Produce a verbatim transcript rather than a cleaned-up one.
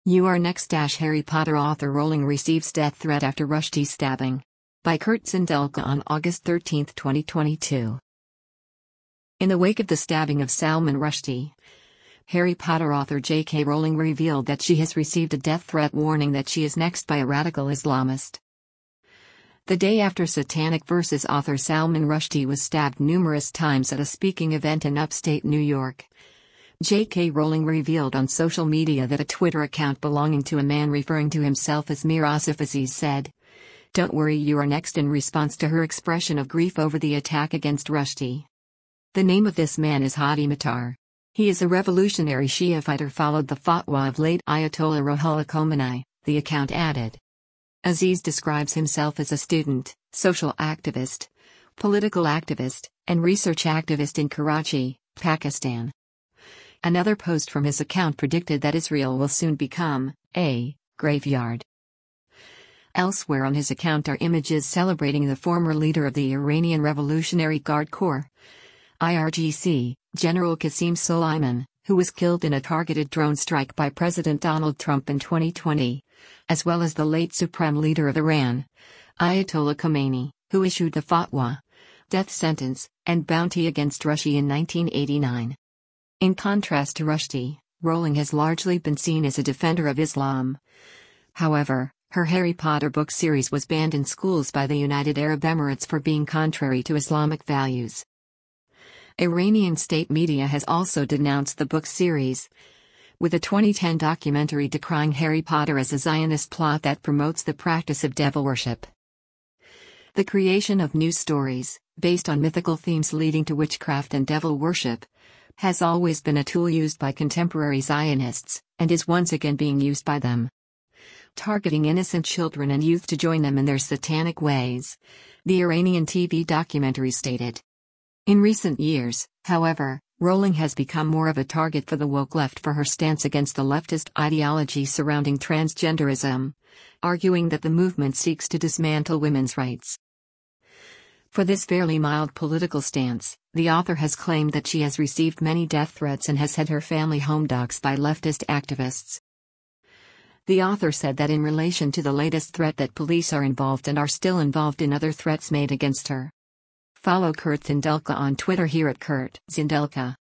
You Are Next. Harry Potter author Rowling receives death threat after Rushdie stabbing. By Kurt Zindelka on August thirteenth, twenty twenty-two. In the wake of the stabbing of Salman Rushdie, Harry Potter author J K Rowling revealed that she has received a death threat warning that she is next by a radical Islamist. The day after Satanic Verses author Salman Rushdie was stabbed numerous times at a speaking event in upstate New York, J K Rowling revealed on social media that a Twitter account belonging to a man referring to himself as Mir Asif Aziz said, "Don't worry, you are next," in response to her expression of grief over the attack against Rushdie. The name of this man is Hadi Matar. He is a revolutionary Shia fighter, followed the fatwa of late Ayatollah Ruhollah Khomeini, the account added. Aziz describes himself as a student, social activist, political activist, and research activist in Karachi, Pakistan. Another post from his account predicted that Israel will soon become a graveyard. Elsewhere on his account are images celebrating the former leader of the Iranian Revolutionary Guard Corps, I R G C, General Qasem Soleimani, who was killed in a targeted drone strike by President Donald Trump in twenty twenty, as well as the late Supreme Leader of Iran, Ayatollah Khomeini, who issued the fatwa, death sentence, and bounty against Rushdie in nineteen eighty-nine. In contrast to Rushdie, Rowling has largely been seen as a defender of Islam. However, her Harry Potter book series was banned in schools by the United Arab Emirates for being contrary to Islamic values. Iranian state media has also denounced the book series, with a twenty ten documentary decrying Harry Potter as a Zionist plot that promotes the practice of devil worship. The creation of new stories, based on mythical themes leading to witchcraft and devil worship, has always been a tool used by contemporary Zionists, and is once again being used by them, targeting innocent children and youth to join them in their satanic ways, the Iranian T V documentary stated. In recent years, however, Rowling has become more of a target for the woke left for her stance against the leftist ideology surrounding transgenderism, arguing that the movement seeks to dismantle women's rights. For this fairly mild political stance, the author has claimed that she has received many death threats and has had her family home doxxed by leftist activists. The author said that in relation to the latest threat that police are involved and are still involved in other threats made against her. Follow Kurt Zindelka on Twitter here at Kurt Zindelka.